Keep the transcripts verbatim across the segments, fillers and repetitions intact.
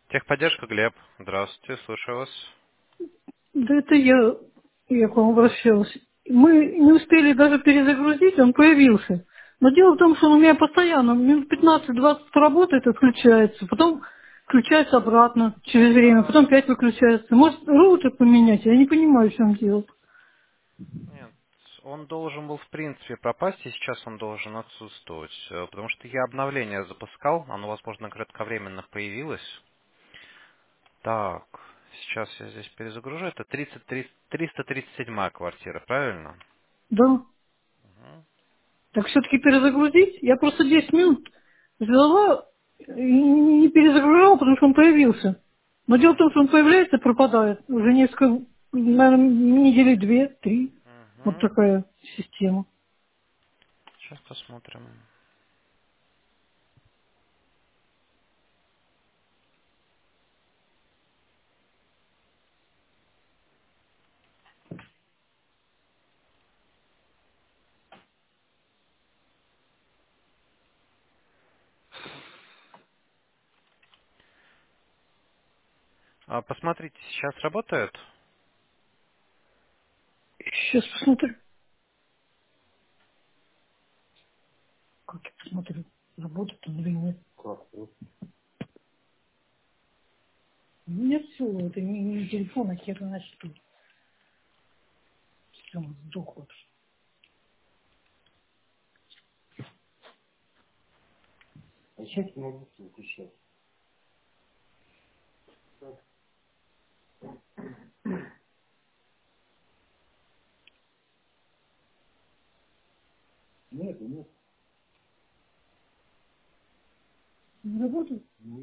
Техподдержка, Глеб. Здравствуйте, слушаю вас. Да это я, я к вам обращалась. Мы не успели даже перезагрузить, он появился. Но дело в том, что он у меня постоянно минут пятнадцать-двадцать работает, отключается, потом включается обратно через время, потом опять выключается. Может, роутер поменять? Я не понимаю, в чем дело. Нет, он должен был в принципе пропасть, и сейчас он должен отсутствовать. э, Потому что я обновление запускал, оно, возможно, кратковременно появилось. Так, сейчас я здесь перезагружу. Это тридцать три триста тридцать седьмая квартира, правильно? Да. Мгм. Так все-таки перезагрузить? Я просто десять минут взяла и не перезагружала, потому что он появился. Но дело в том, что он появляется и пропадает. Уже несколько, наверное, недели две, три. Вот Мгм. такая система. Сейчас посмотрим. А, посмотрите, сейчас работает? Сейчас посмотрю. Как я посмотрю, работает он или нет. У меня все, это не, не телефон, а хер на что. Все, сдох вообще. Не работает?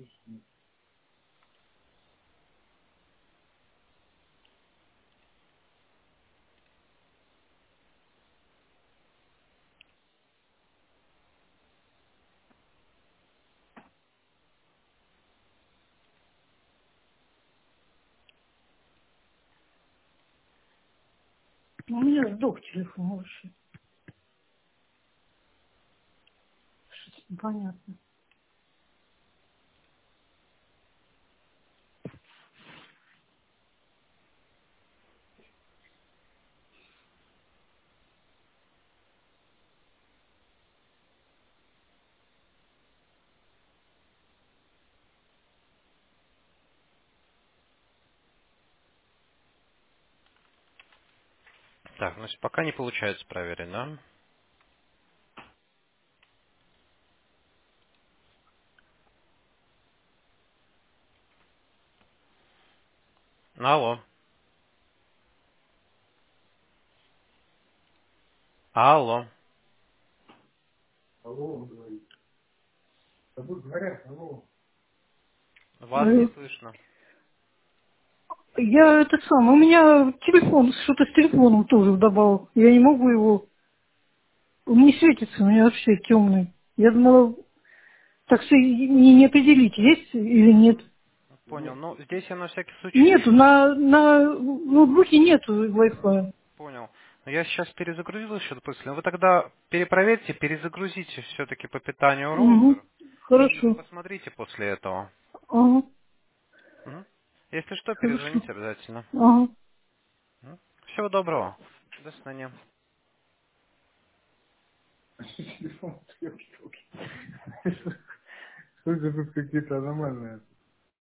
Ну, у меня сдох телефон вообще. Что-то непонятно. Так, значит, пока не получается проверить, да? Алло. Алло. Вас не Алло. слышно. Я это сам, у меня телефон, что-то с телефоном тоже вдобавок. Я не могу его, он не светится, у меня вообще темный. Я думала, так что и не, не определить, есть или нет. Понял. Ну, здесь я на всякий случай Нету, еще... на, на ноутбуке нету Мгм. Wi-Fi. Понял. Но я сейчас перезагрузил еще допустим. Вы тогда перепроверьте, перезагрузите все-таки по питанию Угу. роутер и Хорошо. посмотрите после этого. Ага. Мгм. Если что, Хорошо. перезвоните обязательно. Ага. Мгм. Всего доброго. До свидания.